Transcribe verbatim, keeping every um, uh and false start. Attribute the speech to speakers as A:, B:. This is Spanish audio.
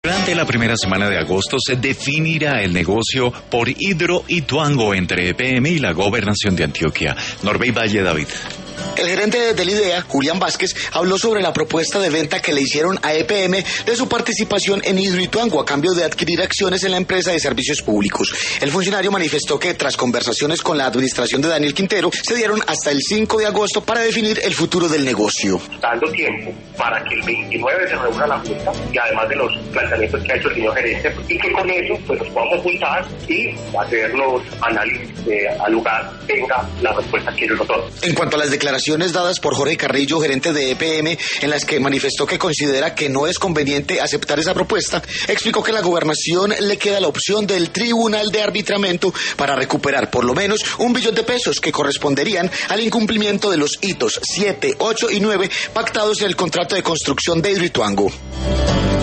A: Durante la primera semana de agosto se definirá el negocio por Hidroituango entre E P M y la Gobernación de Antioquia. Norbey Valle, David.
B: El gerente del IDEA, Julián Vázquez, habló sobre la propuesta de venta que le hicieron a E P M de su participación en Hidroituango a cambio de adquirir acciones en la empresa de servicios públicos. El funcionario manifestó que tras conversaciones con la administración de Daniel Quintero, se dieron hasta el cinco de agosto para definir el futuro del negocio.
C: Dando tiempo para que el veintinueve se reúna la Junta y además de los planteamientos que ha hecho el señor gerente, y que con eso pues nos podamos juntar y hacer los análisis eh, al lugar tenga la respuesta que ellos nos dan.
B: En cuanto a las declaraciones dadas por Jorge Carrillo, gerente de E P M, en las que manifestó que considera que no es conveniente aceptar esa propuesta, explicó que a la gobernación le queda la opción del Tribunal de Arbitramiento para recuperar por lo menos un billón de pesos que corresponderían al incumplimiento de los hitos siete, ocho y nueve pactados en el contrato de construcción de Hidroituango.